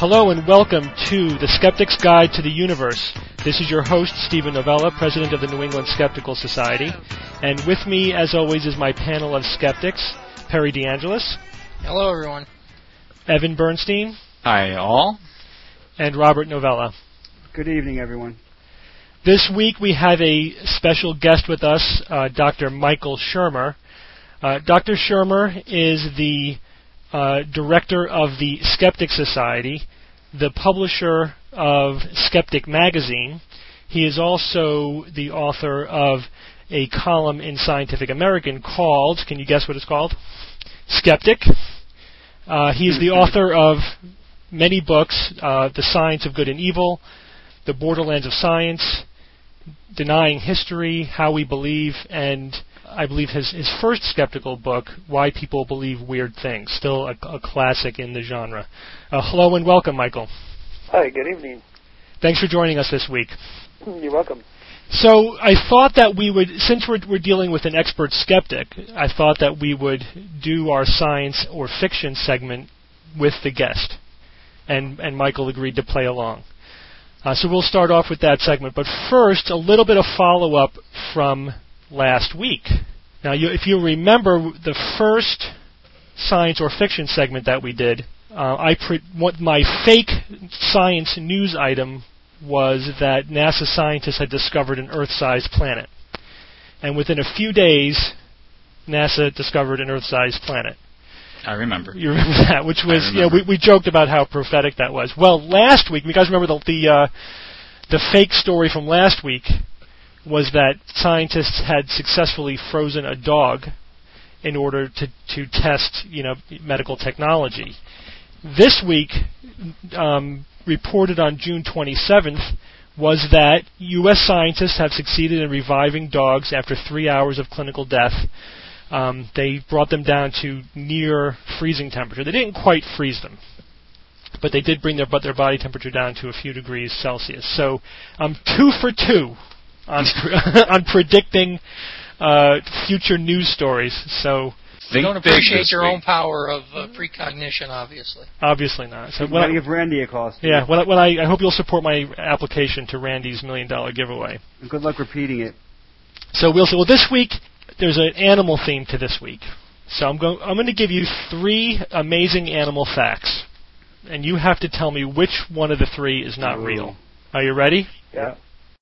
Hello and welcome to The Skeptic's Guide to the Universe. This is your host, Stephen Novella, President of the New England Skeptical Society. And with me, as always, is my panel of skeptics, Perry DeAngelis. Hello, everyone. Evan Bernstein. Hi, all. And Robert Novella. Good evening, everyone. This week we have a special guest with us, Dr. Michael Shermer. Dr. Shermer is the director of the Skeptic Society, the publisher of Skeptic Magazine. He is also the author of a column in Scientific American called, can you guess what it's called? Skeptic. He is the author of many books, The Science of Good and Evil, The Borderlands of Science, Denying History, How We Believe, and I believe his first skeptical book, Why People Believe Weird Things, still a classic in the genre. Hello and welcome, Michael. Hi, good evening. Thanks for joining us this week. You're welcome. So I thought that we would, since we're dealing with an expert skeptic, I thought that we would do our science or fiction segment with the guest. And Michael agreed to play along. So we'll start off with that segment. But first, a little bit of follow-up from last week. Now, if you remember the first science or fiction segment that we did, my fake science news item was that NASA scientists had discovered an Earth-sized planet. And within a few days, NASA discovered an Earth-sized planet. I remember. You remember that, which was, we joked about how prophetic that was. Well, last week, you guys remember the fake story from last week was that scientists had successfully frozen a dog in order to test, medical technology. This week, reported on June 27th, was that U.S. scientists have succeeded in reviving dogs after 3 hours of clinical death. They brought them down to near freezing temperature. They didn't quite freeze them, but they did bring their body temperature down to a few degrees Celsius. So I'm 2 for 2 on predicting future news stories. So you don't appreciate your own power of precognition, obviously. Obviously not. So I'll give Randy a call. Steve. Yeah. Well, I hope you'll support my application to Randy's $1 million giveaway. And good luck repeating it. So we'll see. Well, this week there's an animal theme to this week. So I'm going to give you 3 amazing animal facts, and you have to tell me which one of the 3 is not real. Are you ready? Yeah.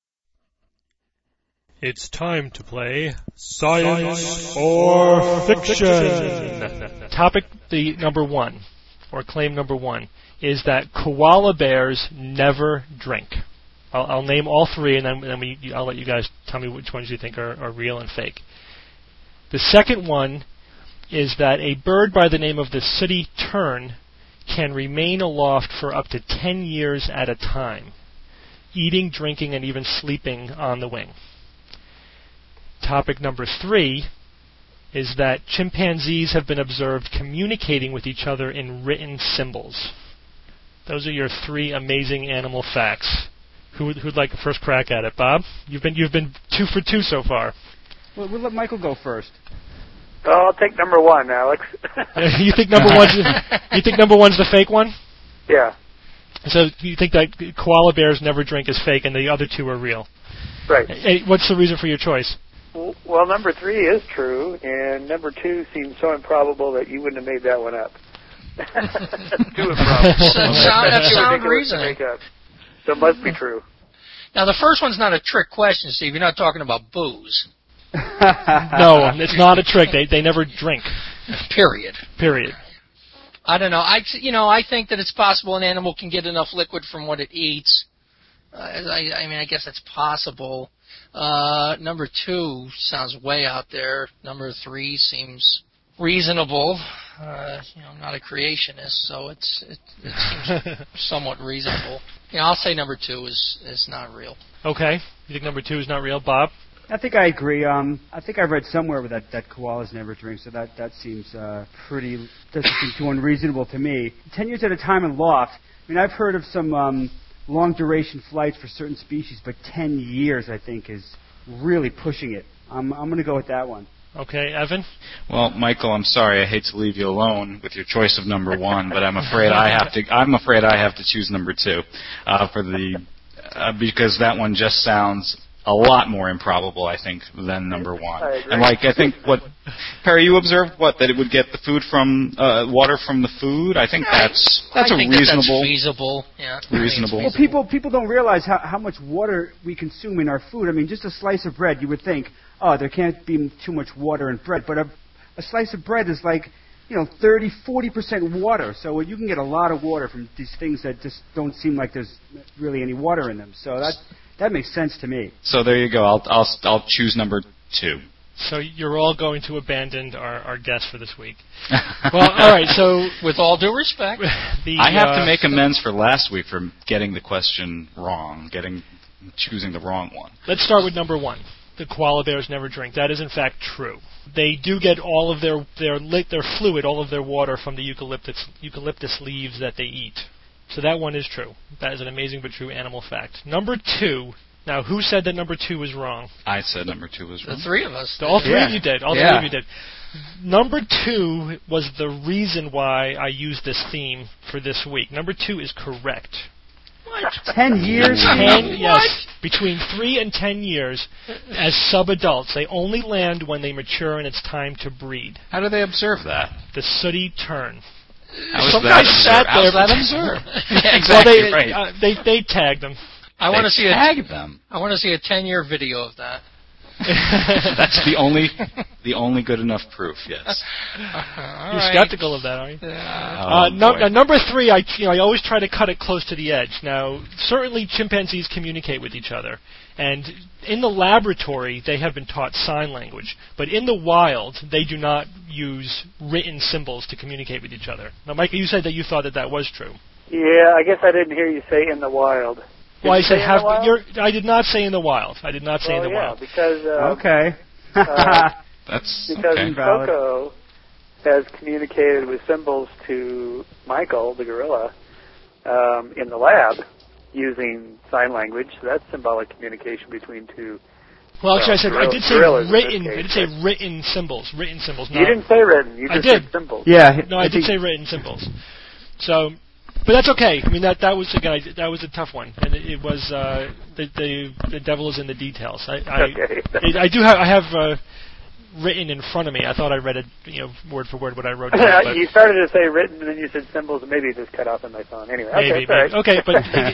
It's time to play Science or Fiction. Topic number 1, or claim number 1, is that koala bears never drink. I'll name all 3, and then I'll let you guys tell me which ones you think are real and fake. The second one is that a bird by the name of the sooty tern can remain aloft for up to 10 years at a time, eating, drinking, and even sleeping on the wing. Topic number 3 is that chimpanzees have been observed communicating with each other in written symbols. Those are your 3 amazing animal facts. Who'd like a first crack at it? Bob? You've been 2 for 2 so far. We'll let Michael go first. Oh, I'll take number 1, Alex. You think number one's the fake one? Yeah. So you think that koala bears never drink is fake, and the other 2 are real? Right. Hey, what's the reason for your choice? Well, number 3 is true, and number 2 seems so improbable that you wouldn't have made that one up. Too improbable. That's sound reasoning. So it must be true. Now, the first one's not a trick question, Steve. You're not talking about booze. No, it's not a trick. They never drink. Period. I don't know. I think that it's possible an animal can get enough liquid from what it eats. I guess that's possible. Number 2 sounds way out there. Number 3 seems reasonable. I'm not a creationist, so it seems somewhat reasonable. I'll say number 2 is not real. Okay. You think number 2 is not real, Bob? I think I agree. I think I read somewhere that koalas never drink, so that seems doesn't seem too unreasonable to me. 10 years at a time aloft. I've heard of some long-duration flights for certain species, but 10 years, I think, is really pushing it. I'm going to go with that one. Okay, Evan? Well, Michael, I'm sorry. I hate to leave you alone with your choice of number 1, but I'm afraid I have to choose number 2 because that one just sounds a lot more improbable, I think, than number 1. And I think Perry, you observed that it would get the food from water from the food. I think that's that's feasible. Yeah. Reasonable. Well, people don't realize how much water we consume in our food. I mean, just a slice of bread, you would think, there can't be too much water in bread, but a slice of bread is like 30, 40% water. So you can get a lot of water from these things that just don't seem like there's really any water in them. So that makes sense to me. So there you go. I'll choose number 2. So you're all going to abandon our guest for this week. Well, all right. So with all due respect, I have to make amends for last week for getting the question wrong, choosing the wrong one. Let's start with number 1. The koala bears never drink. That is in fact true. They do get all of their fluid, all of their water from the eucalyptus leaves that they eat. So that one is true. That is an amazing but true animal fact. Number 2. Now, who said that number 2 was wrong? I said number 2 was wrong. The 3 of us. All 3 of you did. All 3 of you did. Number 2 was the reason why I used this theme for this week. Number 2 is correct. What? 10 years? 10, yes. Between 3 and 10 years as sub-adults. They only land when they mature and it's time to breed. How do they observe that? The sooty turn. Some guys sat there. How's that observed? Yeah, exactly. Well, they tagged them. I want to see a 10-year video of that. That's the only good enough proof. Yes. You're skeptical of that, are you? Number 3, I always try to cut it close to the edge. Now, certainly chimpanzees communicate with each other, and in the laboratory they have been taught sign language, but in the wild they do not use written symbols to communicate with each other. Now, Michael, you said that you thought that was true. Yeah, I guess I didn't hear you say in the wild. Well, I said I did not say in the wild. I did not say in the wild. Because okay. That's because okay. Coco has communicated with symbols to Michael, the gorilla, in the lab using sign language. So that's symbolic communication between two. Well, actually, I did say written. I did say written symbols. Written symbols. You didn't say written. You just said symbols. Yeah. No, I did say written symbols. So. But that's okay. I mean, that was that was a tough one, and it was the devil is in the details. I have written in front of me. I thought I read it, word for word what I wrote down. But you started to say written, and then you said symbols, and maybe it just cut off on my phone. Anyway, maybe. Right. Okay, but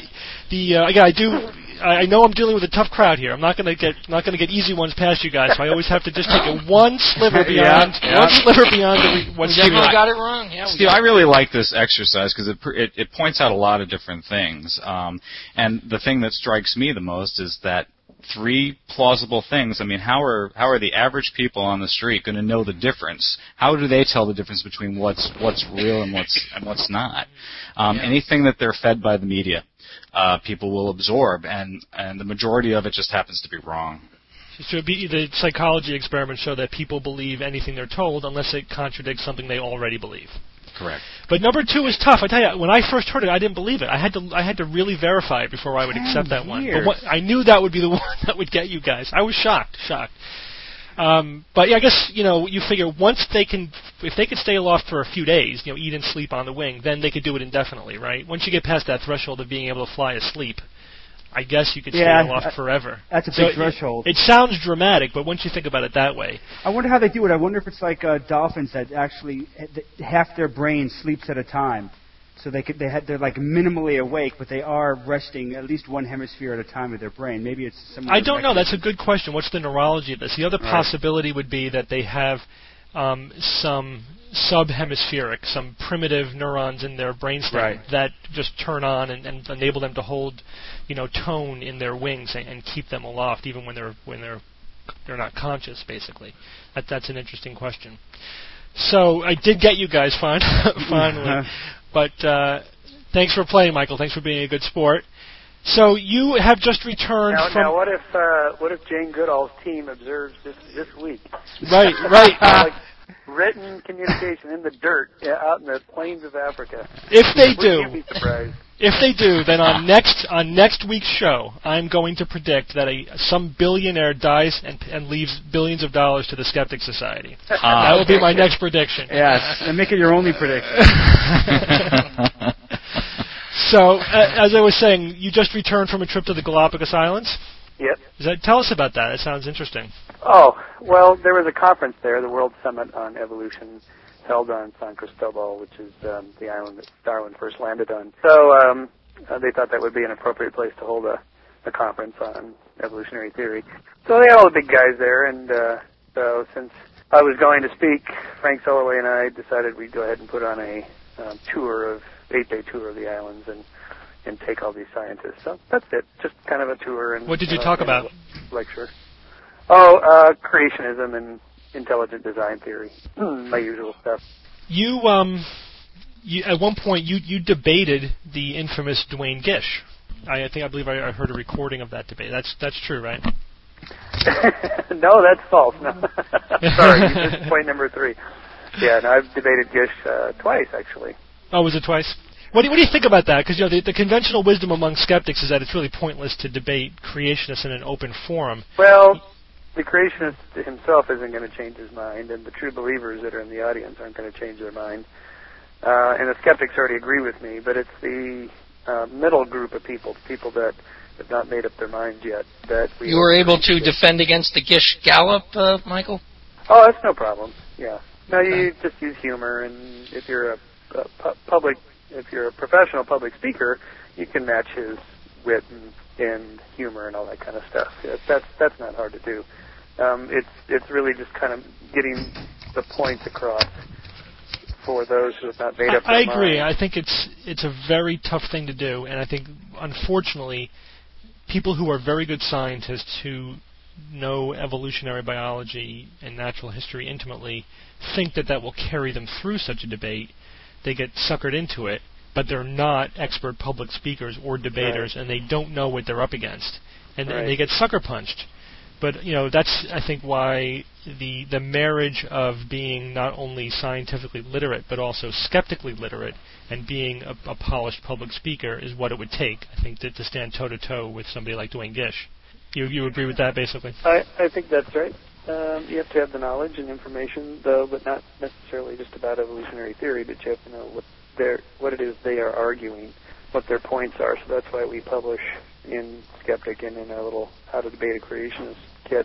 I know I'm dealing with a tough crowd here. I'm not going to get easy ones past you guys. So I always have to just take it one sliver beyond what's Steve got it wrong. Yeah, Steve, I really like this exercise because it points out a lot of different things. And the thing that strikes me the most is that 3 plausible things. I mean, how are the average people on the street going to know the difference? How do they tell the difference between what's real and what's not? Anything that they're fed by the media, people will absorb, and the majority of it just happens to be wrong. So the psychology experiments show that people believe anything they're told unless it contradicts something they already believe. Correct. But number 2 is tough. I tell you, when I first heard it, I didn't believe it. I had to really verify it before I would accept that one. But I knew that would be the one that would get you guys. I was shocked. But yeah, I guess you figure if they could stay aloft for a few days, eat and sleep on the wing, then they could do it indefinitely, right? Once you get past that threshold of being able to fly asleep, I guess you could stay aloft forever. That's a big threshold. It sounds dramatic, but once you think about it that way. I wonder how they do it. I wonder if it's like dolphins that actually half their brain sleeps at a time. So they're like minimally awake, but they are resting at least one hemisphere at a time of their brain. Maybe it's similar. I don't know. That's a good question. What's the neurology of this? The other possibility would be that they have some subhemispheric, some primitive neurons in their brainstem that just turn on and enable them to hold, tone in their wings and keep them aloft even when they're not conscious. Basically, that's an interesting question. So I did get you guys finally, but thanks for playing, Michael. Thanks for being a good sport. So you have just returned from. Now, what if Jane Goodall's team observes this week? Right. Written communication in the dirt out in the plains of Africa. If they do, You'd be surprised. if they do, then on next week's show, I'm going to predict that some billionaire dies and leaves billions of dollars to the Skeptic Society. That will be my next prediction. Yes, and make it your only prediction. So, as I was saying, you just returned from a trip to the Galapagos Islands. Yep. Tell us about that. It sounds interesting. Oh, well, there was a conference there, the World Summit on Evolution, held on San Cristobal, which is the island that Darwin first landed on. So they thought that would be an appropriate place to hold a conference on evolutionary theory. So they had all the big guys there, and so since I was going to speak, Frank Soloway and I decided we'd go ahead and put on a 8-day tour of the islands and take all these scientists. So that's it, just kind of a tour. And what did you talk about? Lecture. Oh, creationism and intelligent design theory, my usual stuff. You at one point you debated the infamous Duane Gish. I believe I heard a recording of that debate. That's true, right? No, that's false. No. Sorry, you missed point number 3. Yeah, no, I've debated Gish twice, actually. Oh, was it twice? What do you think about that? Because the conventional wisdom among skeptics is that it's really pointless to debate creationists in an open forum. Well, the creationist himself isn't going to change his mind, and the true believers that are in the audience aren't going to change their mind. And the skeptics already agree with me, but it's the middle group of people that have not made up their minds yet. That you were able to defend against the Gish Gallop, Michael? Oh, that's no problem. Yeah. No, you just use humor, and if you're if you're a professional public speaker, you can match his wit and humor and all that kind of stuff. That's not hard to do. It's really just kind of getting the points across for those who have not made up their mind. I agree. I think it's a very tough thing to do, and I think, unfortunately, people who are very good scientists who know evolutionary biology and natural history intimately think that will carry them through such a debate. They get suckered into it, but they're not expert public speakers or debaters, right, and they don't know what they're up against, and they get sucker punched. But that's, I think, why the marriage of being not only scientifically literate but also skeptically literate and being a polished public speaker is what it would take, I think, to stand toe to toe with somebody like Duane Gish. You agree with that, basically? I think that's right. You have to have the knowledge and information, though, but not necessarily just about evolutionary theory, but you have to know what it is they are arguing, what their points are. So that's why we publish in Skeptic and in our little How to Debate a Creationist kit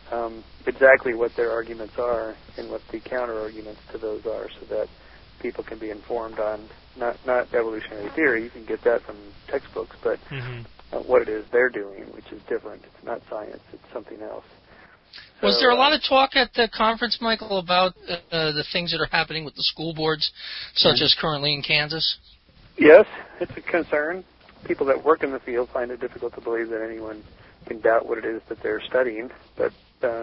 exactly what their arguments are and what the counter-arguments to those are, so that people can be informed on not evolutionary theory. You can get that from textbooks, but what it is they're doing, which is different. It's not science. It's something else. Was there a lot of talk at the conference, Michael, about the things that are happening with the school boards, such as currently in Kansas? Yes, it's a concern. People that work in the field find it difficult to believe that anyone can doubt what it is that they're studying. But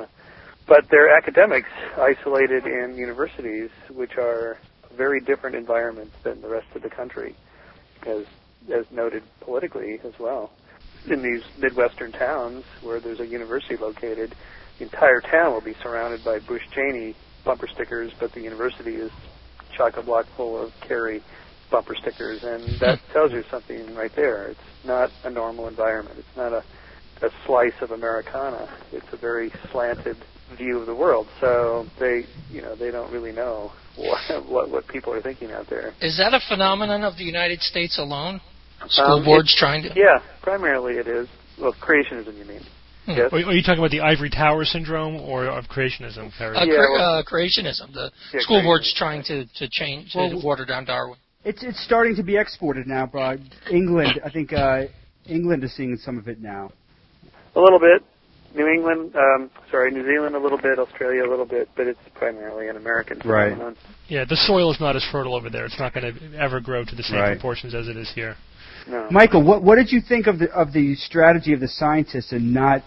they're academics isolated in universities, which are very different environments than the rest of the country, as noted politically as well. In these Midwestern towns where there's a university located, the entire town will be surrounded by Bush Cheney bumper stickers, but the university is chock-a-block full of Kerry bumper stickers, and that tells you something right there. It's not a normal environment. It's not a slice of Americana. It's a very slanted view of the world. So they don't really know what people are thinking out there. Is that a phenomenon of the United States alone? School boards trying to... Yeah, primarily it is. Well, creationism, you mean. Yes. Are you talking about the ivory tower syndrome or of creationism? Creationism. The school board's trying to change, to water down Darwin. It's starting to be exported now, but England, I think England is seeing some of it now. A little bit. New Zealand a little bit, Australia a little bit, but it's primarily an American phenomenon. Right. Yeah, the soil is not as fertile over there. It's not going to ever grow to the same proportions as it is here. No. Michael, what did you think of the strategy of the scientists in not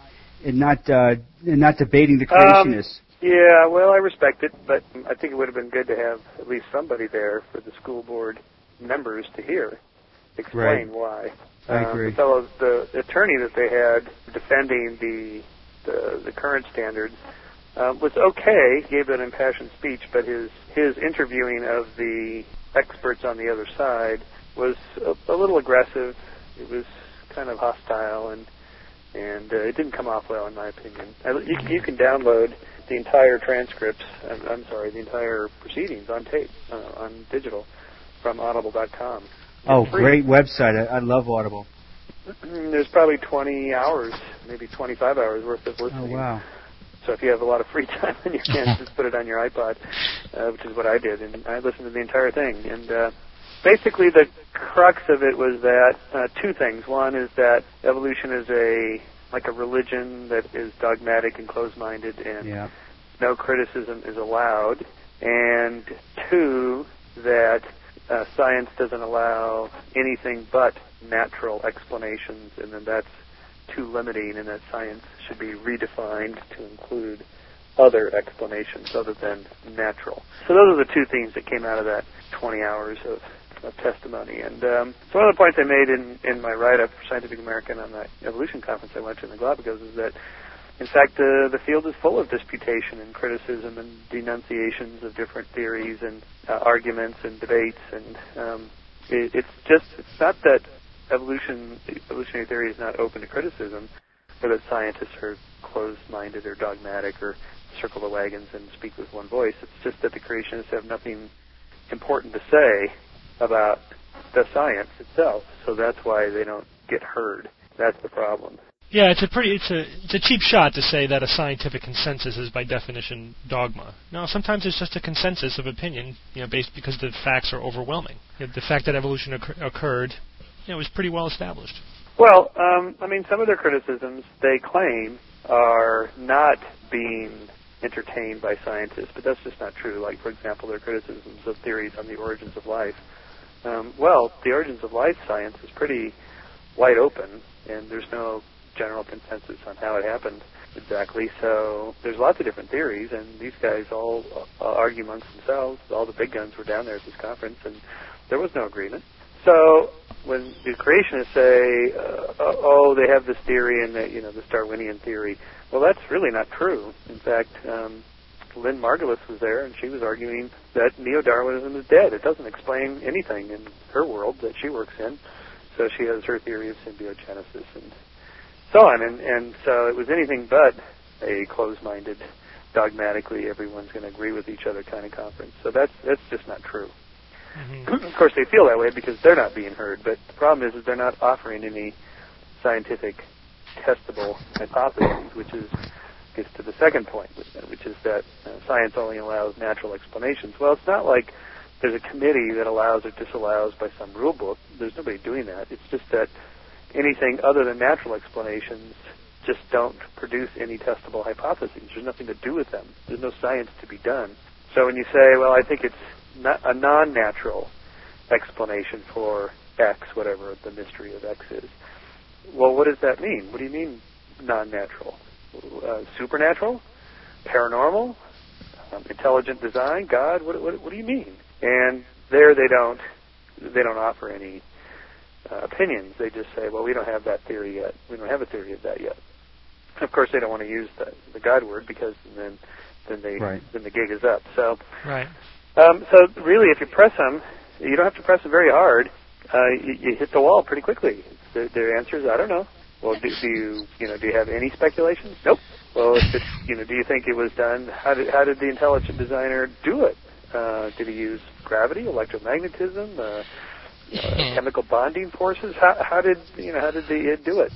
debating the creationists? Yeah, well, I respect it, but I think it would have been good to have at least somebody there for the school board members to hear explain why. I agree. The attorney that they had defending the current standards was okay. He gave an impassioned speech, but his interviewing of the experts on the other side was a little aggressive. It was kind of hostile, and it didn't come off well, in my opinion. You can download the entire transcripts. The entire proceedings on tape, on digital, from Audible.com. Oh, great website! I love Audible. There's probably 20 hours, maybe 25 hours worth of listening. Oh, wow. So if you have a lot of free time on your hands, just put it on your iPod, which is what I did, and I listened to the entire thing. And basically the crux of it was that two things. One is that evolution is like a religion that is dogmatic and closed-minded, and no criticism is allowed. And two, that science doesn't allow anything but natural explanations, and then that's too limiting, and that science should be redefined to include other explanations other than natural. So those are the two things that came out of that 20 hours of testimony. And so one of the points I made in my write-up for Scientific American on that evolution conference I went to in the Galapagos is that, in fact, the field is full of disputation and criticism and denunciations of different theories and arguments and debates. And it's not that evolutionary theory is not open to criticism, or that scientists are closed-minded or dogmatic or circle the wagons and speak with one voice. It's just that the creationists have nothing important to say about the science itself, so that's why they don't get heard. That's the problem. Yeah, it's a cheap shot to say that a scientific consensus is by definition dogma. No, sometimes it's just a consensus of opinion, based because the facts are overwhelming. The fact that evolution occurred, was pretty well established. Well, some of their criticisms, they claim, are not being entertained by scientists, but that's just not true. Like, for example, their criticisms of theories on the origins of life. The origins of life science is pretty wide open, and there's no general consensus on how it happened exactly. So there's lots of different theories, and these guys all argue amongst themselves. All the big guns were down there at this conference, and there was no agreement. So when the creationists say, they have this theory and this Darwinian theory, well, that's really not true. In fact, Lynn Margulis was there, and she was arguing that neo-Darwinism is dead. It doesn't explain anything in her world that she works in. So she has her theory of symbiogenesis and so on. And so it was anything but a closed-minded, dogmatically everyone's going to agree with each other kind of conference. So that's just not true. Mm-hmm. Of course, they feel that way because they're not being heard, but the problem is they're not offering any scientific testable hypotheses, which gets to the second point, which is that science only allows natural explanations. Well, it's not like there's a committee that allows or disallows by some rule book. There's nobody doing that. It's just that anything other than natural explanations just don't produce any testable hypotheses. There's nothing to do with them. There's no science to be done. So when you say, well, I think it's not a non-natural explanation for X, whatever the mystery of X is, well, what does that mean? What do you mean non-natural? Supernatural? Paranormal? Intelligent design? God? What do you mean? And there they don't offer any opinions. They just say, well, we don't have that theory yet. We don't have a theory of that yet. Of course, they don't want to use the God word because then the gig is up. So, right. So really, if you press them, you don't have to press them very hard. You hit the wall pretty quickly. Their answer is, I don't know. Well, do you have any speculations? Nope. Well, if it's, do you think it was done? How did the intelligent designer do it? Did he use gravity, electromagnetism, chemical bonding forces? How did they do it?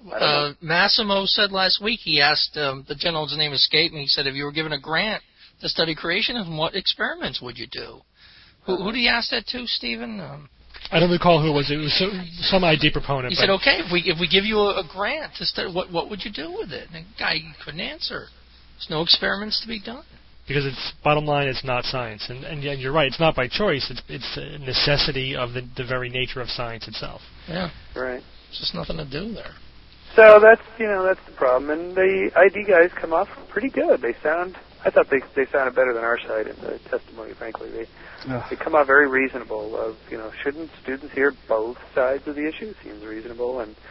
Massimo said last week, he asked, the gentleman's name escaped me, he said, if you were given a grant to study creationism, what experiments would you do? Who did he ask that to, Stephen? I don't recall who it was. It was some ID proponent. He said, okay, if we give you a grant to study, what would you do with it? And the guy couldn't answer. There's no experiments to be done. Because bottom line, it's not science. And you're right, it's not by choice. It's a necessity of the very nature of science itself. Yeah. Right. There's just nothing to do there. So that's the problem. And the ID guys come off pretty good. I thought they sounded better than our side in the testimony, frankly. They come out very reasonable of, shouldn't students hear both sides of the issue? Seems reasonable. And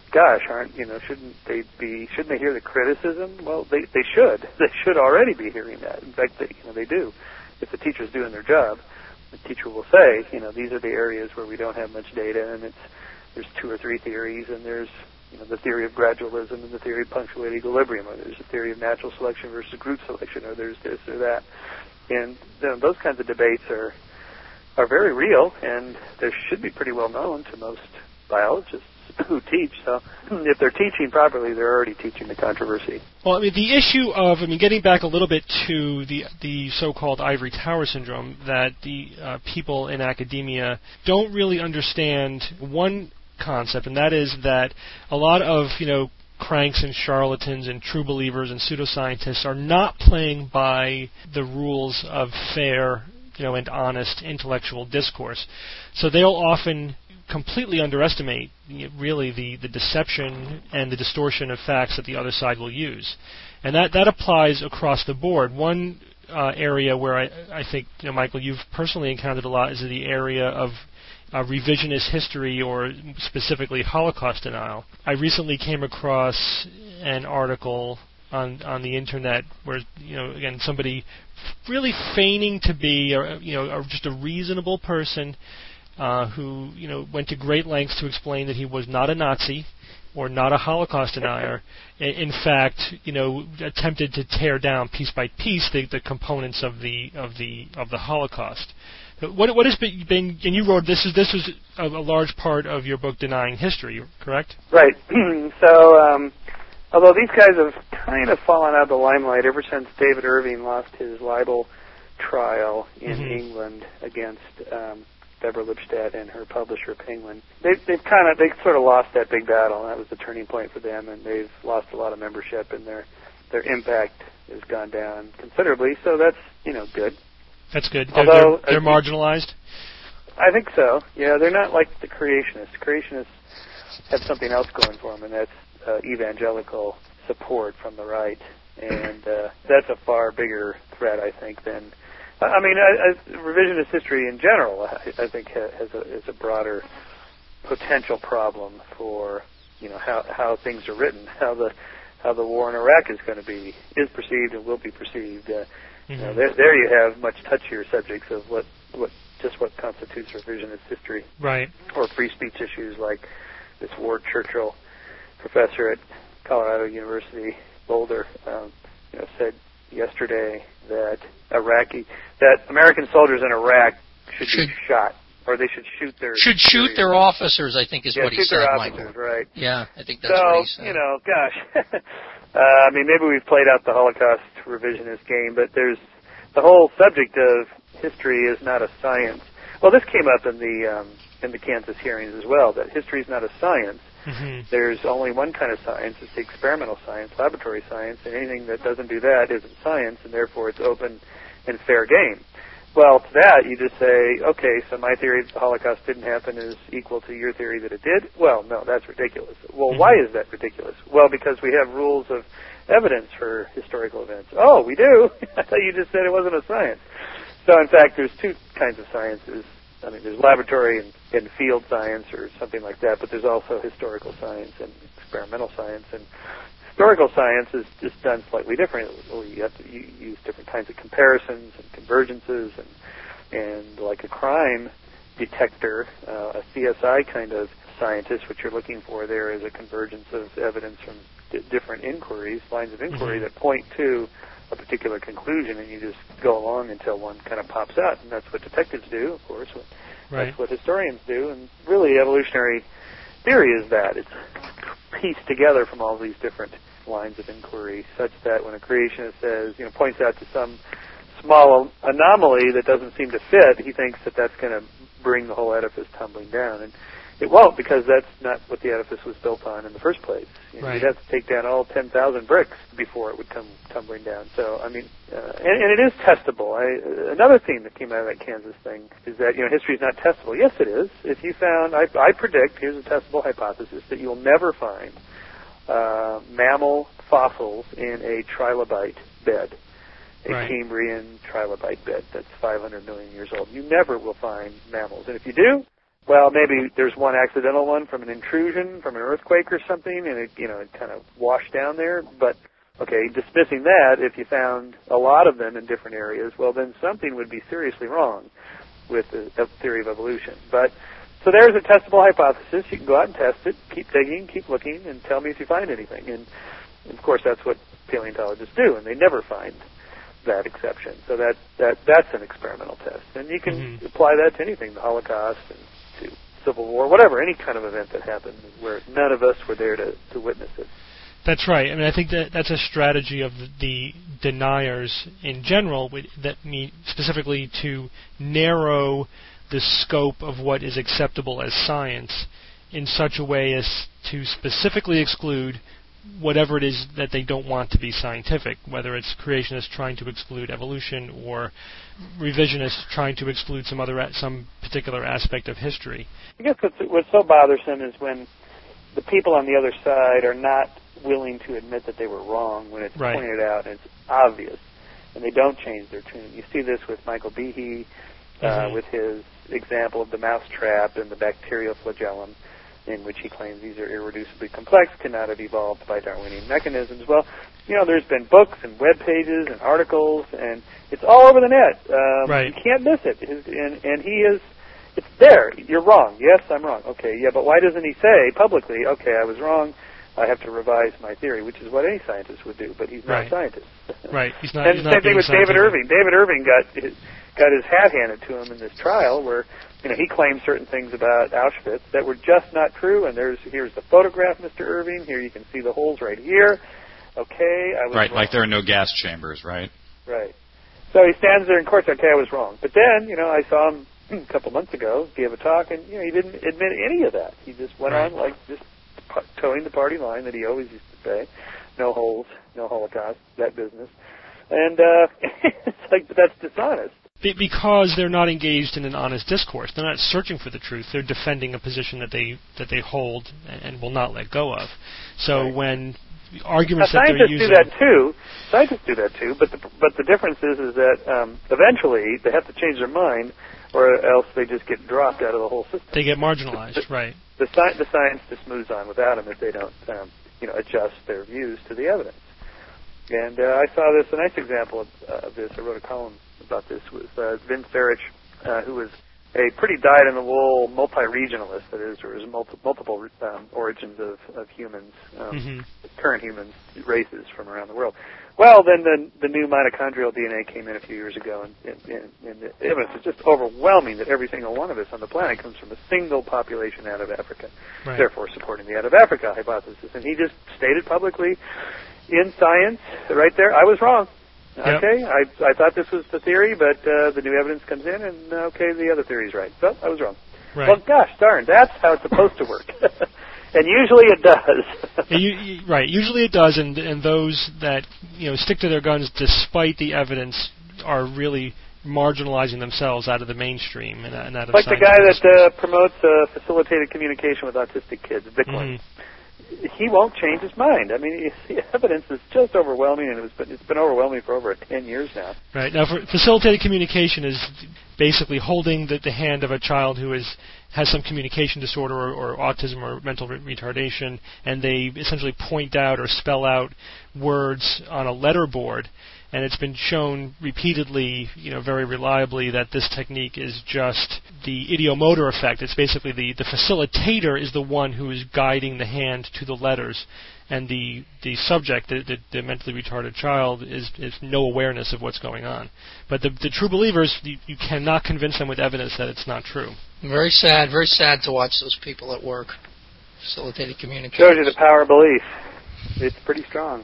gosh, shouldn't they hear the criticism? Well, they should. They should already be hearing that. In fact, they do. If the teacher's doing their job, the teacher will say, these are the areas where we don't have much data, and there's 2 or 3 theories, and there's the theory of gradualism and the theory of punctuated equilibrium, or there's a theory of natural selection versus group selection, or there's this or that. And those kinds of debates are very real, and they should be pretty well known to most biologists who teach. So if they're teaching properly, they're already teaching the controversy. Well, I mean, the issue of, getting back a little bit to the so-called ivory tower syndrome, that the people in academia don't really understand one concept, and that is that a lot of, cranks and charlatans and true believers and pseudoscientists are not playing by the rules of fair, and honest intellectual discourse. So they'll often completely underestimate really the deception and the distortion of facts that the other side will use. And that applies across the board. One area where I think, Michael, you've personally encountered a lot is the area of revisionist history, or specifically Holocaust denial. I recently came across an article on the internet where, again, somebody really feigning to be, just a reasonable person who, went to great lengths to explain that he was not a Nazi or not a Holocaust denier. In fact, attempted to tear down piece by piece the components of the Holocaust. What has been, and you wrote this was a large part of your book, Denying History, correct? Right. So, although these guys have kind of fallen out of the limelight ever since David Irving lost his libel trial in England against Deborah Lipstadt and her publisher Penguin, they sort of lost that big battle. That was the turning point for them, and they've lost a lot of membership, and their impact has gone down considerably. So that's good. That's good. Although they're marginalized? I think so. Yeah, they're not like the creationists. Creationists have something else going for them, and that's evangelical support from the right. And that's a far bigger threat, I think, than... revisionist history in general, I think, is a broader potential problem for, how things are written, how the war in Iraq is perceived and will be perceived. There you have much touchier subjects of what constitutes revisionist history. Right. Or free speech issues like this Ward Churchill professor at Colorado University, Boulder, said yesterday that American soldiers in Iraq should be shot, or they should shoot their officers, I think is what he said, their Michael. Officers, right. Yeah, I think that's what he said. Gosh. Maybe we've played out the Holocaust revisionist game, but there's the whole subject of history is not a science. Well, this came up in the Kansas hearings as well, that history is not a science. There's only one kind of science. It's the experimental science, laboratory science, and anything that doesn't do that isn't science, and therefore it's open and fair game. Well, to that, you just say, okay, so my theory that the Holocaust didn't happen is equal to your theory that it did? Well, no, that's ridiculous. Well, why is that ridiculous? Well, because we have rules of evidence for historical events. Oh, we do? I thought you just said it wasn't a science. So, in fact, there's two kinds of sciences. There's laboratory and field science or something like that, but there's also historical science and experimental science. And historical science is just done slightly differently. You have to use different kinds of comparisons and convergences, and like a crime detector, a CSI kind of scientist, what you're looking for there is a convergence of evidence from different inquiries, lines of inquiry that point to a particular conclusion, and you just go along until one kind of pops out, and that's what detectives do, of course. Right. That's what historians do, and really evolutionary theory is that. It's pieced together from all these different lines of inquiry, such that when a creationist says, points out to some small anomaly that doesn't seem to fit, he thinks that that's going to bring the whole edifice tumbling down. And it won't, because that's not what the edifice was built on in the first place. Right. You'd have to take down all 10,000 bricks before it would come tumbling down. So, and it is testable. Another theme that came out of that Kansas thing is that, history is not testable. Yes, it is. If you found, I predict, here's a testable hypothesis, that you'll never find mammal fossils in a trilobite bed, a Cambrian trilobite bed that's 500 million years old. You never will find mammals. And if you do, well, maybe there's one accidental one from an intrusion, from an earthquake or something, and it kind of washed down there. But okay, dismissing that, if you found a lot of them in different areas, well, then something would be seriously wrong with the theory of evolution. But so there's a testable hypothesis. You can go out and test it, keep digging, keep looking, and tell me if you find anything. And of course, that's what paleontologists do, and they never find that exception. So that's an experimental test, and you can apply that to anything: the Holocaust, and to Civil War, whatever, any kind of event that happened where none of us were there to witness it. That's right. I mean, I think that's a strategy of the deniers in general, that mean specifically to narrow the scope of what is acceptable as science in such a way as to specifically exclude whatever it is that they don't want to be scientific, whether it's creationists trying to exclude evolution or revisionists trying to exclude some particular aspect of history. I guess what's so bothersome is when the people on the other side are not willing to admit that they were wrong when it's pointed out and it's obvious, and they don't change their tune. You see this with Michael Behe, with his example of the mouse trap and the bacterial flagellum, in which he claims these are irreducibly complex, cannot have evolved by Darwinian mechanisms. Well, there's been books and web pages and articles, and it's all over the net. You can't miss it. And he is, it's there. You're wrong. Yes, I'm wrong. Okay, yeah, but why doesn't he say publicly, okay, I was wrong, I have to revise my theory, which is what any scientist would do, but he's not a scientist. Right. He's not. And the same thing with David Irving. David Irving got his hat handed to him in this trial where he claimed certain things about Auschwitz that were just not true, and here's the photograph, Mr. Irving. Here you can see the holes right here. Okay, I was wrong. Like there are no gas chambers, right? Right. So he stands there in court, okay, I was wrong. But then, I saw him a couple months ago give a talk, and he didn't admit any of that. He just went on like just towing the party line that he always used to say, no holes, no Holocaust, that business. And it's like, but that's dishonest. Because they're not engaged in an honest discourse. They're not searching for the truth. They're defending a position that they hold and will not let go of. So when arguments that they're using... Scientists do that too, but the difference is that eventually they have to change their mind, or else they just get dropped out of the whole system. They get marginalized, right. The science just moves on without them if they don't adjust their views to the evidence. And I saw a nice example of this. I wrote a column about this with Vince Ferrich, who was a pretty dyed-in-the-wool multi-regionalist, that is, there was multiple origins of humans, current humans, races from around the world. Well, then the new mitochondrial DNA came in a few years ago, and the evidence is just overwhelming that every single one of us on the planet comes from a single population out of Africa, therefore supporting the out of Africa hypothesis. And he just stated publicly in Science, right there, I was wrong. Okay, I thought this was the theory, but the new evidence comes in, and the other theory's right. So I was wrong. Right. Well, gosh darn, that's how it's supposed to work. And usually it does. Usually it does, and those that stick to their guns despite the evidence are really marginalizing themselves out of the mainstream and out of like the guy that promotes facilitated communication with autistic kids, Bicklin. He won't change his mind. I mean, the evidence is just overwhelming, and it's been overwhelming for over 10 years now. Right. Now, facilitated communication is basically holding the hand of a child who has some communication disorder or autism or mental retardation, and they essentially point out or spell out words on a letterboard. And it's been shown repeatedly, very reliably, that this technique is just the ideomotor effect. It's basically the facilitator is the one who is guiding the hand to the letters, and the subject, the mentally retarded child, is no awareness of what's going on. But the true believers, you cannot convince them with evidence that it's not true. Very sad to watch those people at work. Facilitated communication. Shows you the power of belief. It's pretty strong.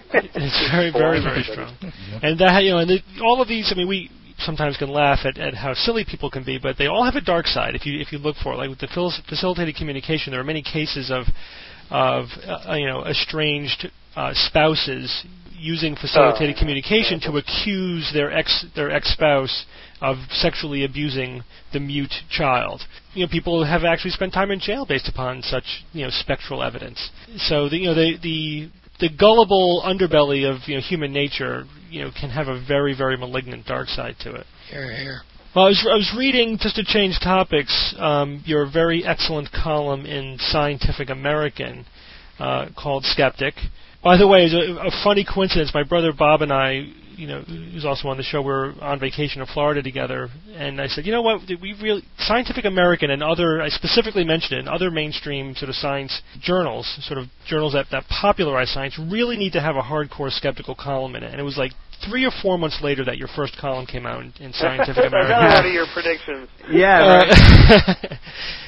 It's very, very, very strong. And that, all of these, I mean, we sometimes can laugh at how silly people can be, but they all have a dark side if you look for it. Like with the facilitated communication, there are many cases of estranged spouses using facilitated communication to accuse their ex-spouse of sexually abusing the mute child. People have actually spent time in jail based upon such spectral evidence. So the gullible underbelly of human nature can have a very, very malignant dark side to it. Here. Well, I was reading, just to change topics, your very excellent column in Scientific American called Skeptic. By the way, it's a funny coincidence. My brother Bob and I, who's also on the show, we're on vacation in Florida together, and I said, you know what, Scientific American and other, I specifically mentioned it, and other mainstream sort of science journals, sort of journals that popularize science, really need to have a hardcore skeptical column in it. And it was like 3 or 4 months later that your first column came out in Scientific American. Another one of your predictions. Yeah. Right.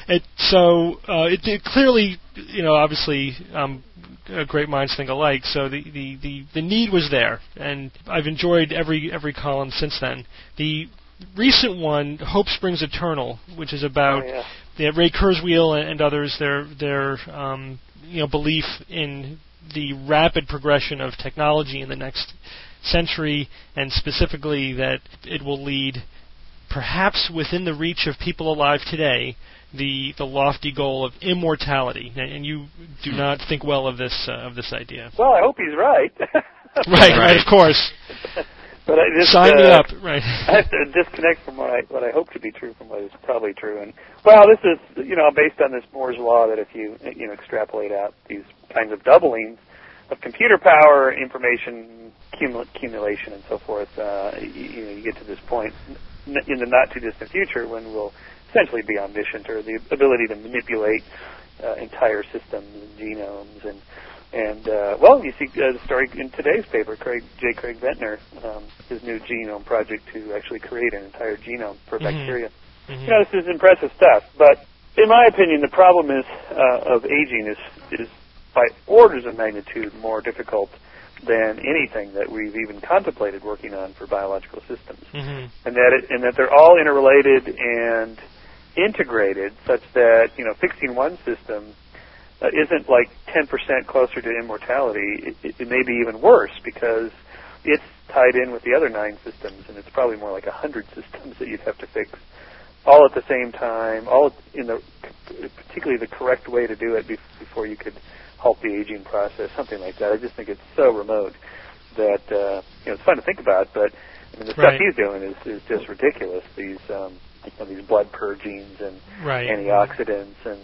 It clearly, obviously, great minds think alike. So the need was there, and I've enjoyed every column since then. The recent one, Hope Springs Eternal, which is about Ray Kurzweil and others, their belief in the rapid progression of technology in the next century, and specifically that it will lead, perhaps within the reach of people alive today, the lofty goal of immortality. And you do not think well of this idea. Well, I hope he's right. Right, of course. But I just, sign me up, right? I have to disconnect from what I hope to be true from what is probably true. And well, this is based on this Moore's law that if you extrapolate out these kinds of doublings of computer power, information accumulation, and so forth, you get to this point in the not too distant future when we'll essentially be omniscient, or the ability to manipulate entire systems and genomes. And you see the story in today's paper, Craig Ventnor, his new genome project to actually create an entire genome for bacteria. Mm-hmm. This is impressive stuff. But in my opinion, the problem of aging is by orders of magnitude more difficult than anything that we've even contemplated working on for biological systems, and that they're all interrelated and integrated, such that fixing one system isn't like 10% closer to immortality. It may be even worse because it's tied in with the other 9 systems, and it's probably more like 100 systems that you'd have to fix all at the same time, all in particularly the correct way to do it before you could halt the aging process, something like that. I just think it's so remote that it's fun to think about, but the stuff he's doing is just ridiculous. These blood purgings and antioxidants and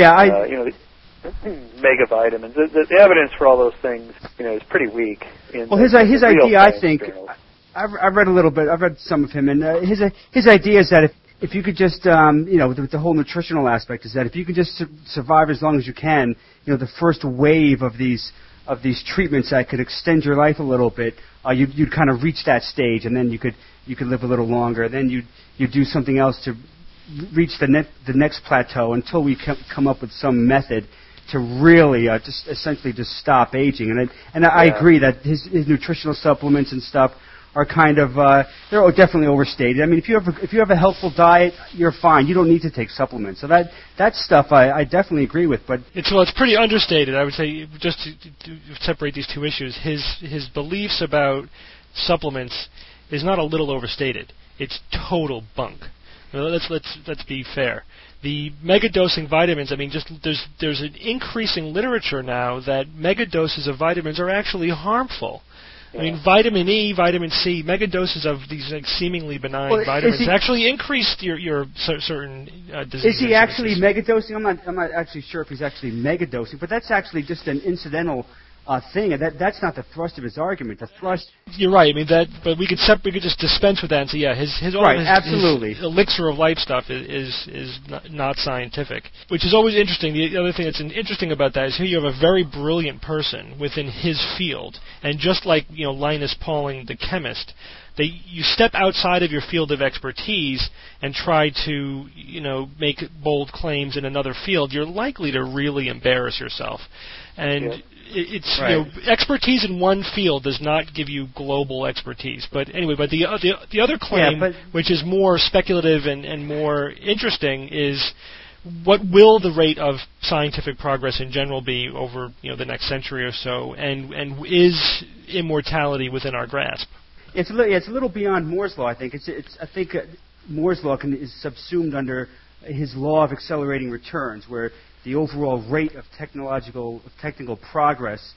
megavitamins. The evidence for all those things is pretty weak. His idea, I think, I've read a little bit. I've read some of him, and his idea is that if you could just, the whole nutritional aspect is that if you could just survive as long as you can, the first wave of these treatments that could extend your life a little bit, you'd kind of reach that stage, and then you could live a little longer. Then you do something else to reach the next plateau until we come up with some method to really just essentially just stop aging. And I agree that his nutritional supplements and stuff are kind of they're definitely overstated. I mean, if you have a healthful diet, you're fine. You don't need to take supplements. So that stuff I definitely agree with. But it's pretty understated. I would say, just to separate these two issues, his beliefs about supplements is not a little overstated. It's total bunk. Let's be fair. The megadosing vitamins, I mean, just there's an increasing literature now that megadoses of vitamins are actually harmful. I mean, vitamin E, vitamin C, megadoses of these seemingly benign vitamins actually increased your certain diseases. Is he actually megadosing? I'm not actually sure if he's actually megadosing, but that's actually just an incidental thing. That's not the thrust of his argument. The thrust. You're right. I mean but we could just dispense with that and say, his absolutely. His elixir of life stuff is not scientific, which is always interesting. The other thing that's interesting about that is here you have a very brilliant person within his field, and just like Linus Pauling, the chemist, you step outside of your field of expertise and try to make bold claims in another field, you're likely to really embarrass yourself. And it's expertise in one field does not give you global expertise. But anyway, the other claim, which is more speculative and more interesting, is what will the rate of scientific progress in general be over the next century or so, and is immortality within our grasp? It's a little beyond Moore's law. I think I think Moore's law is subsumed under his law of accelerating returns, where the overall rate of technical progress,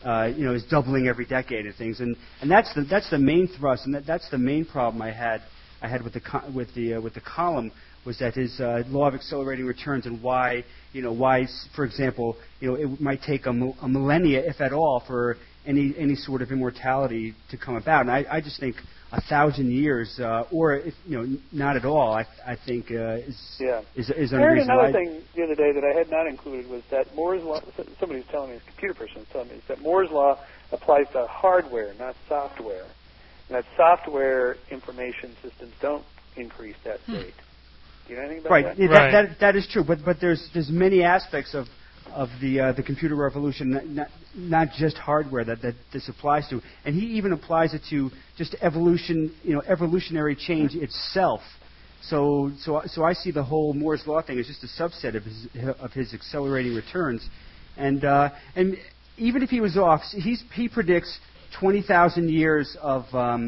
is doubling every decade and things, and that's the main thrust, and that's the main problem I I had with the column was that his law of accelerating returns and why, for example, it might take a millennia, if at all, for any sort of immortality to come about. And I just think 1,000 years, or if, not at all, I think is unreasonable. I heard another thing the other day that I had not included was that Moore's law. Somebody was telling me, a computer person was telling me, that Moore's law applies to hardware, not software, and that software information systems don't increase that state. Do you know anything about that? Right. That is true, but there's many aspects of the computer revolution, not just hardware that this applies to, and he even applies it to just evolutionary change itself. So I see the whole Moore's law thing as just a subset of his accelerating returns, and even if he was off, he predicts 20,000 years of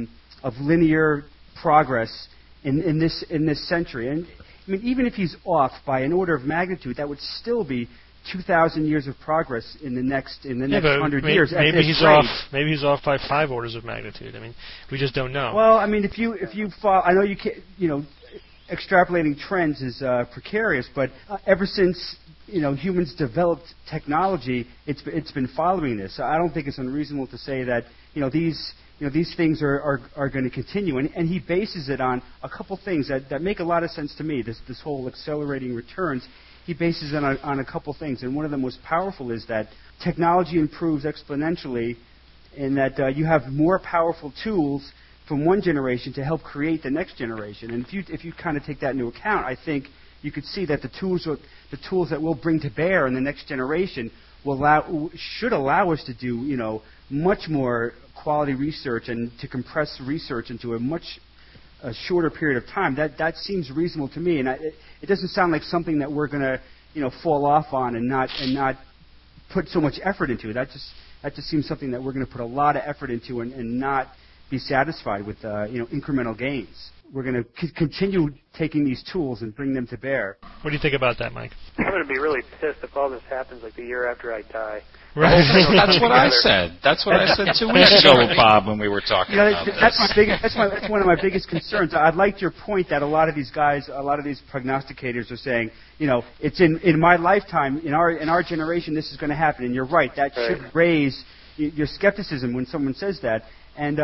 linear progress in this century, and I mean, even if he's off by an order of magnitude, that would still be 2,000 years of progress in the next 100 years. Maybe he's off. Maybe he's off by 5 orders of magnitude. I mean, we just don't know. Well, I mean, if you follow, I know you can't. Extrapolating trends is precarious, but ever since humans developed technology, it's been following this. So I don't think it's unreasonable to say that these things are going to continue, and he bases it on a couple things that make a lot of sense to me. This whole accelerating returns, he bases it on a couple things, and one of the most powerful is that technology improves exponentially, in that you have more powerful tools from one generation to help create the next generation. And if you kind of take that into account, I think you could see that the tools that we'll bring to bear in the next generation should allow us to do much more quality research and to compress research into a shorter period of time. That seems reasonable to me, and it doesn't sound like something that we're going to fall off on and not put so much effort into. That just seems something that we're going to put a lot of effort into and not be satisfied with incremental gains. We're going to continue taking these tools and bring them to bear. What do you think about that, Mike? I'm going to be really pissed if all this happens like the year after I die. Right. That's what I said. That's what I said 2 weeks ago, Bob, when we were talking about this. That's one of my biggest concerns. I liked your point that a lot of these prognosticators are saying, it's in my lifetime, in our generation, this is going to happen. And you're right. That should raise your skepticism when someone says that. And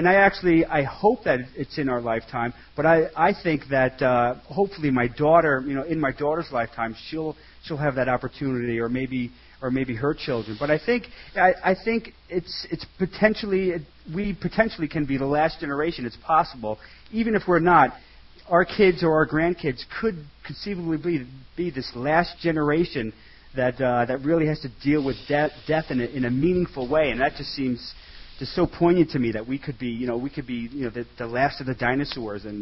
I hope that it's in our lifetime, but I think that hopefully my daughter, in my daughter's lifetime, she'll have that opportunity, or maybe her children. But I think it's potentially, we potentially can be the last generation. It's possible, even if we're not. Our kids or our grandkids could conceivably be this last generation that really has to deal with death in a meaningful way, and that just seems just so poignant to me that we could be the last of the dinosaurs, and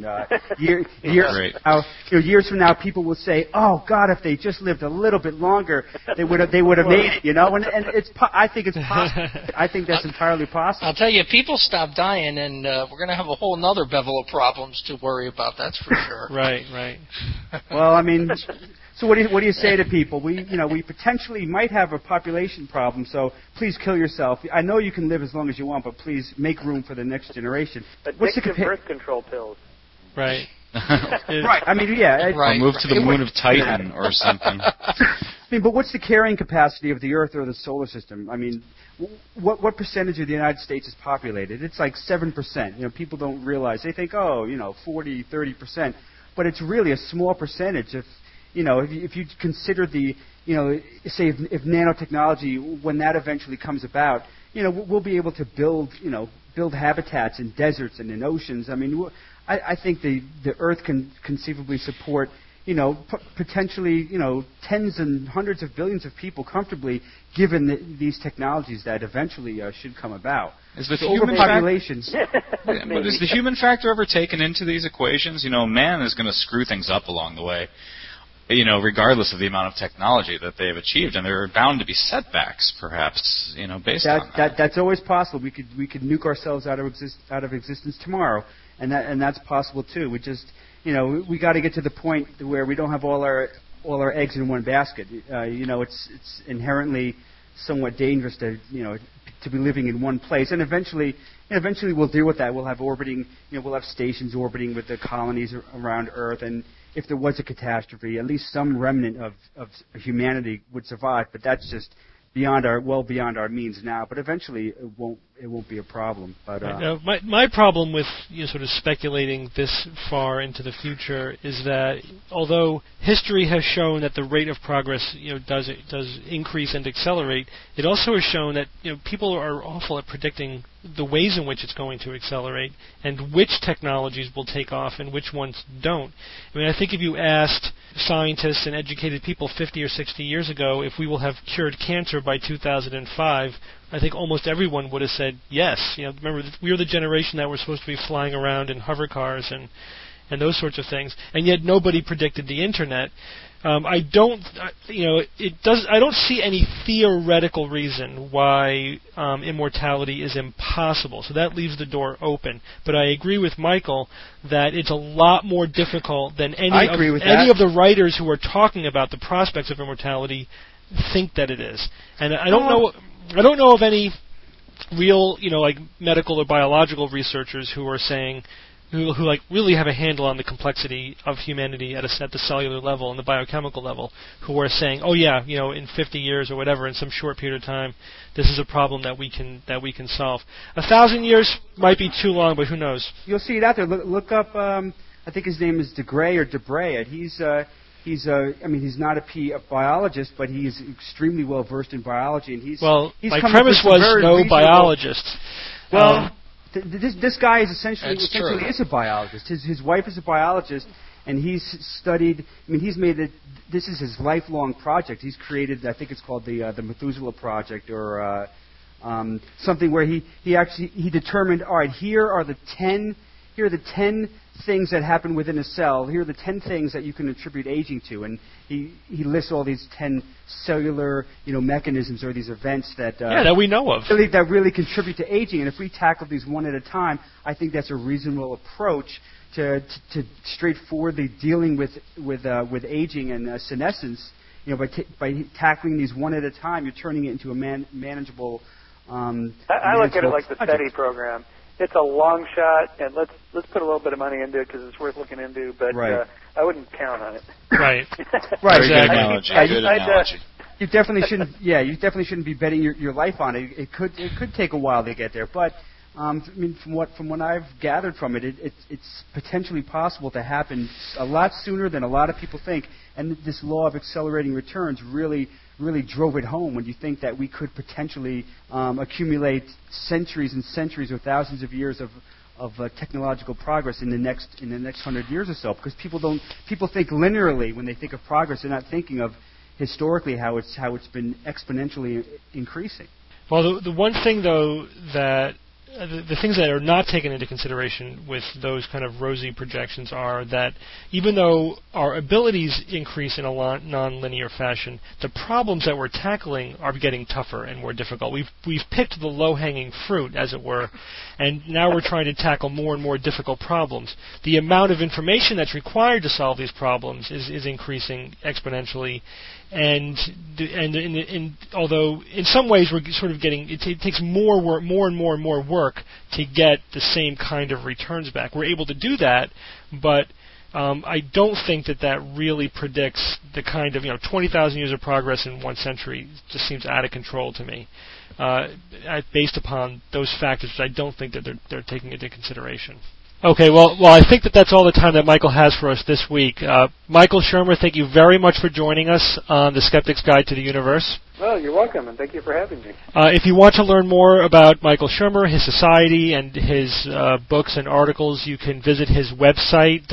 years from now people will say, oh God, if they just lived a little bit longer, they would have made it, and I think it's possible. I think that's entirely possible. I'll tell you, people stop dying, and we're going to have a whole other bevel of problems to worry about. That's for sure. Right. Well, I mean. So what do you say to people? We potentially might have a population problem, so please kill yourself. I know you can live as long as you want, but please make room for the next generation. Addictive birth control pills. Right. Right. I mean, yeah. Right. Or move to the moon of Titan or something. But what's the carrying capacity of the Earth or the solar system? I mean, what percentage of the United States is populated? It's like 7%. People don't realize. They think, 40, 30%. But it's really a small percentage. If you consider say if nanotechnology, when that eventually comes about, we'll be able to build habitats in deserts and in oceans. I mean, I think the Earth can conceivably support, potentially, tens and hundreds of billions of people comfortably, given these technologies that eventually should come about. Is the but is the human factor ever taken into these equations? Man is going to screw things up along the way. Regardless of the amount of technology that they have achieved, and there are bound to be setbacks, perhaps, based on that. That's always possible. We could nuke ourselves out of existence tomorrow, and that's possible too. We just, we got to get to the point where we don't have all our eggs in one basket. It's inherently somewhat dangerous to to be living in one place, and eventually we'll deal with that. We'll have orbiting, we'll have stations orbiting with the colonies around Earth, and if there was a catastrophe, at least some remnant of humanity would survive. But that's just well beyond our means now. But eventually, it won't be a problem. But my problem with sort of speculating this far into the future is that although history has shown that the rate of progress does increase and accelerate, it also has shown that people are awful at predicting the ways in which it's going to accelerate and which technologies will take off and which ones don't. I mean, I think if you asked scientists and educated people 50 or 60 years ago if we will have cured cancer by 2005, I think almost everyone would have said yes. Remember, we were the generation that were supposed to be flying around in hover cars and those sorts of things, and yet nobody predicted the internet. I don't see any theoretical reason why immortality is impossible. So that leaves the door open. But I agree with Michael that it's a lot more difficult than any of the writers who are talking about the prospects of immortality think that it is. And I don't know of any real, like medical or biological researchers who are saying, who really have a handle on the complexity of humanity at the cellular level and the biochemical level, who are saying, oh yeah, in 50 years or whatever, in some short period of time, this is a problem that we can solve. 1,000 years might be too long, but who knows? You'll see it out there. Look up. I think his name is DeGray or DeBray. He's not a biologist, but he's extremely well versed in biology, and he's my premise was no biologist. Well. This guy is essentially is a biologist. His wife is a biologist, and he's studied. I mean, he's made it. This is his lifelong project. He's created. I think it's called the Methuselah Project, or something where he determined. All right, here are the 10 things that happen within a cell. Here are the 10 things that you can attribute aging to, and he lists all these 10 cellular mechanisms or these events that we know of that really contribute to aging. And if we tackle these one at a time, I think that's a reasonable approach to straightforwardly dealing with aging and senescence. By tackling these one at a time, you're turning it into a manageable. I look at it like the SETI program. It's a long shot, and let's put a little bit of money into it because it's worth looking into. But I wouldn't count on it. Right. Right. Very good analogy. Good analogy. You definitely shouldn't. Yeah, you definitely shouldn't be betting your life on it. It could take a while to get there, but from what I've gathered from it, it's potentially possible to happen a lot sooner than a lot of people think. And this law of accelerating returns really drove it home when you think that we could potentially accumulate centuries and centuries or thousands of years of technological progress in the next 100 years or so. Because people think linearly when they think of progress. They're not thinking of historically how it's been exponentially increasing. Well, the one thing though that the things that are not taken into consideration with those kind of rosy projections are that even though our abilities increase in a non-linear fashion, the problems that we're tackling are getting tougher and more difficult. We've picked the low-hanging fruit, as it were, and now we're trying to tackle more and more difficult problems. The amount of information that's required to solve these problems is increasing exponentially. And although in some ways we're sort of getting, it takes more work, more and more work to get the same kind of returns back. We're able to do that, but I don't think that really predicts the kind of 20,000 years of progress in 1 century. Just seems out of control to me, based upon those factors, which I don't think that they're taking into consideration. Okay, well, I think that's all the time that Michael has for us this week. Michael Shermer, thank you very much for joining us on The Skeptic's Guide to the Universe. Well, you're welcome, and thank you for having me. If you want to learn more about Michael Shermer, his society, and his books and articles, you can visit his website,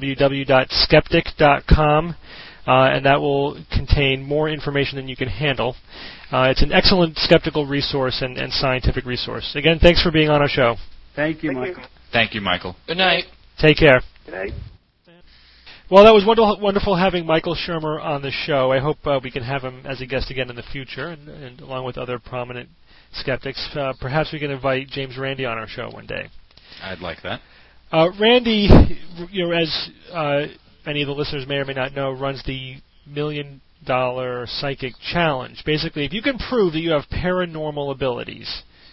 www.skeptic.com, and that will contain more information than you can handle. It's an excellent skeptical resource and scientific resource. Again, thanks for being on our show. Thank you, Michael. Thank you, Michael. Good night. Take care. Good night. Well, that was wonderful having Michael Shermer on the show. I hope we can have him as a guest again in the future, and along with other prominent skeptics. Perhaps we can invite James Randi on our show one day. I'd like that. Randi, as many of the listeners may or may not know, runs the $1 Million Psychic Challenge. Basically, if you can prove that you have paranormal abilities,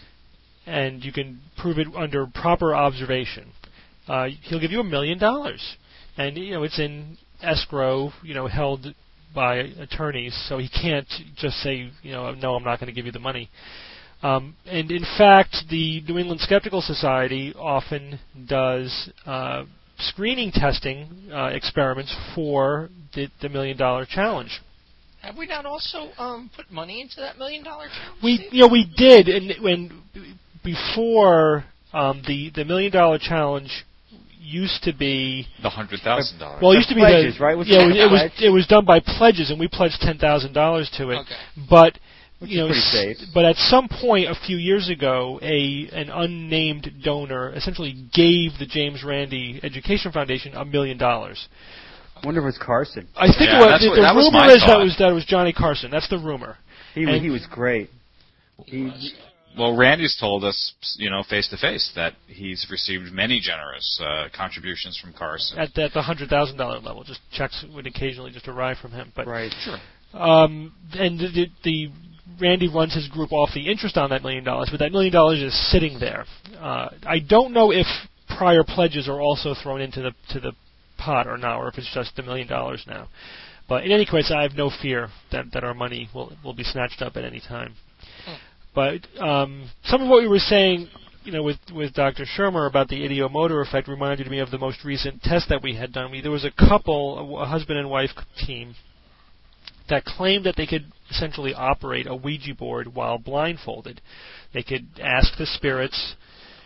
and you can prove it under proper observation, he'll give you $1 million. And it's in escrow, held by attorneys, so he can't just say, no, I'm not going to give you the money. And in fact, the New England Skeptical Society often does screening testing experiments for the $1 million challenge. Have we not also put money into that $1 million challenge? We did, and before the $1 million challenge used to be the $100,000. Well, it used to be pledges, right? It was done by pledges, and we pledged $10,000 to it. Okay. But pretty safe. But at some point a few years ago, an unnamed donor essentially gave the James Randi Education Foundation $1 million. I wonder if it was Carson. I think it was. The rumor is that it was Johnny Carson. That's the rumor. He was great. Well, Randy's told us, face to face, that he's received many generous contributions from Carson. At the $100,000 level, just checks would occasionally just arrive from him. But right. Sure. And the Randy runs his group off the interest on that $1 million, but that $1 million is sitting there. I don't know if prior pledges are also thrown into the pot or not, or if it's just $1 million now. But in any case, I have no fear that our money will be snatched up at any time. But some of what we were saying, with Dr. Shermer about the ideomotor effect reminded me of the most recent test that we had done. There was a couple, a husband and wife team, that claimed that they could essentially operate a Ouija board while blindfolded. They could ask the spirits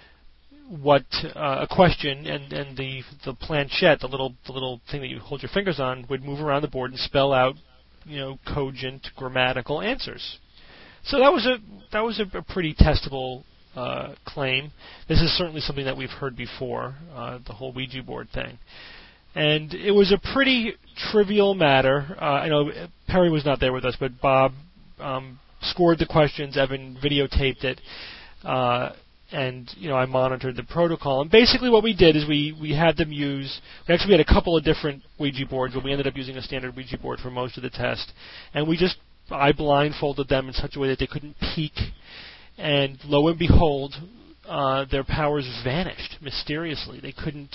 a question, and the planchette, the little thing that you hold your fingers on, would move around the board and spell out, cogent grammatical answers. So that was a pretty testable claim. This is certainly something that we've heard before, the whole Ouija board thing. And it was a pretty trivial matter. I know Perry was not there with us, but Bob scored the questions. Evan videotaped it, and I monitored the protocol. And basically, what we did is we had them use. We actually had a couple of different Ouija boards, but we ended up using a standard Ouija board for most of the test. And I blindfolded them in such a way that they couldn't peek. And lo and behold, their powers vanished mysteriously. They couldn't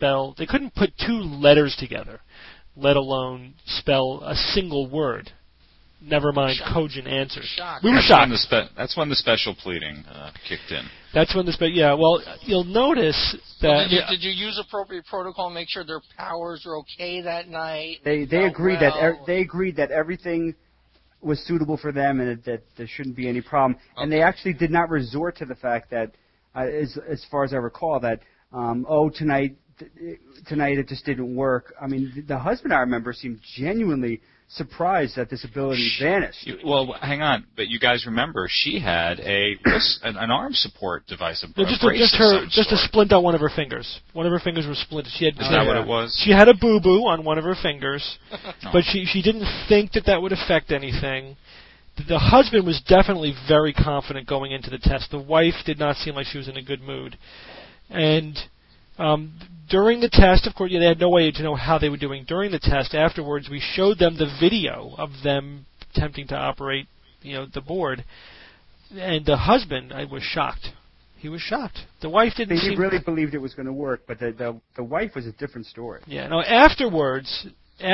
put two letters together, let alone spell a single word. Never mind cogent answers. We were shocked. That's when the special pleading kicked in. That's when well, you'll notice that... Did you use appropriate protocol and make sure their powers were okay that night? They agreed that everything was suitable for them and that there shouldn't be any problem. Okay. And they actually did not resort to the fact that, as far as I recall, that tonight it just didn't work. I mean, the husband, I remember, seemed genuinely surprised that this ability vanished. Well, hang on, but you guys remember she had an arm support device, just a splint on one of her fingers. One of her fingers was splinted. Is that what it was? She had a boo-boo on one of her fingers, but she didn't think that would affect anything. The husband was definitely very confident going into the test. The wife did not seem like she was in a good mood. And during the test, of course, they had no way to know how they were doing during the test. Afterwards, we showed them the video of them attempting to operate, the board. And the husband, I was shocked. He was shocked. The wife didn't He really believed it was going to work, but the wife was a different story. Yeah. No, afterwards,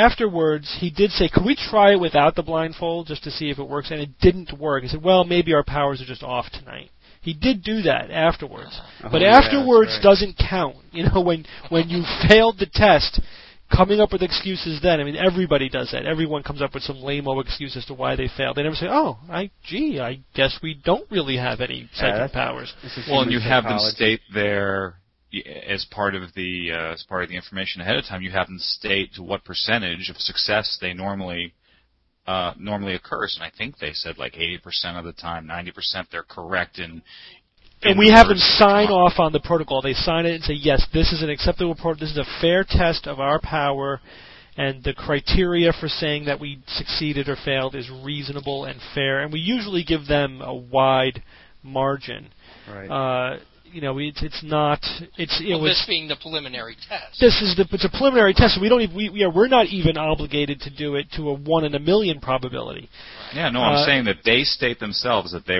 he did say, could we try it without the blindfold just to see if it works? And it didn't work. He said, well, maybe our powers are just off tonight. He did do that afterwards. But afterwards doesn't count. When you failed the test, coming up with excuses then, I mean, everybody does that. Everyone comes up with some lame-o excuse as to why they failed. They never say, I guess we don't really have any psychic powers. Well, and you have them state there, as part of the information ahead of time, you have them state to what percentage of success they normally occurs, and I think they said like 80% of the time, 90% they're correct in. And we have them sign off on the protocol. They sign it and say, yes, this is an acceptable protocol. This is a fair test of our power, and the criteria for saying that we succeeded or failed is reasonable and fair. And we usually give them a wide margin. Right. It's not. This being the preliminary test. It's a preliminary test. So we're not even obligated to do it to a 1 in a million probability. Yeah, no, I'm saying that they state themselves that they were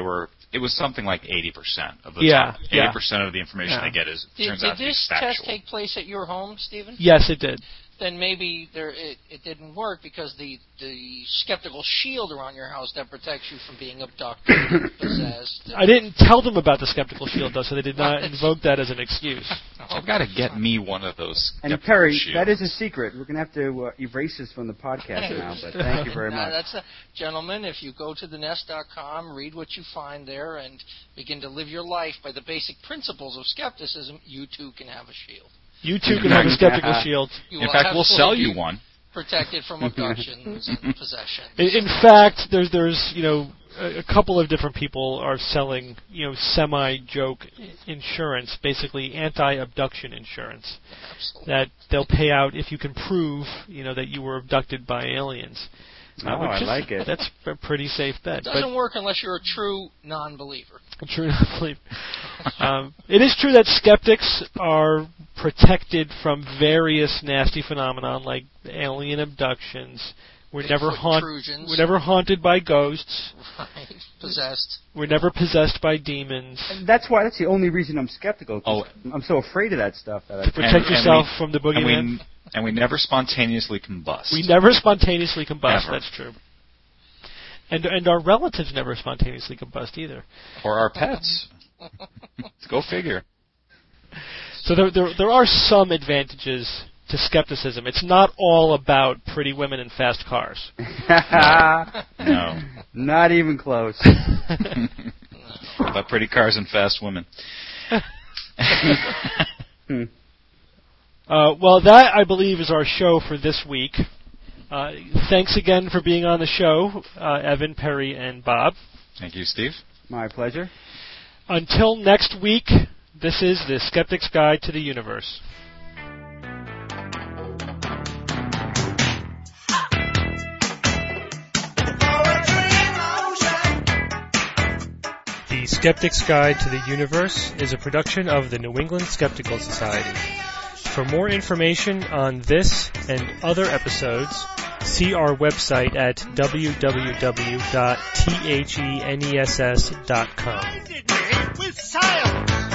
it was something like 80% of the Yeah, time. yeah. 80% of the information they get turns out to be Did this factual. test take place at your home, Stephen? Yes, it did. Then maybe it didn't work because the skeptical shield around your house that protects you from being abducted and possessed. I didn't tell them about the skeptical shield, though, so they did not invoke that as an excuse. I've got to get me one of those. And Perry, that is a secret. We're going to have to erase this from the podcast now, but thank you very much. Gentlemen, if you go to thenest.com, read what you find there, and begin to live your life by the basic principles of skepticism, you too can have a shield. You too can have a skeptical shield. In fact, we'll sell you one. Protected from abductions and possession. In fact, there's a couple of different people are selling semi-joke insurance, basically anti-abduction insurance. Absolutely. That they'll pay out if you can prove that you were abducted by aliens. I like it. That's a pretty safe bet. It doesn't work unless you're a true non-believer. True non-believer. It is true that skeptics are protected from various nasty phenomenon like alien abductions. We're never haunted by ghosts. Right. Possessed. We're never possessed by demons. And that's the only reason I'm skeptical. I'm so afraid of that stuff. To protect yourself from the boogeyman. And we never spontaneously combust. We never spontaneously combust. Ever. That's true. And our relatives never spontaneously combust either. Or our pets. Go figure. So there are some advantages to skepticism. It's not all about pretty women and fast cars. No. Not even close. About pretty cars and fast women. Well, that, I believe, is our show for this week. Thanks again for being on the show, Evan, Perry, and Bob. Thank you, Steve. My pleasure. Until next week, this is The Skeptic's Guide to the Universe. The Skeptic's Guide to the Universe is a production of the New England Skeptical Society. For more information on this and other episodes, see our website at www.theness.com.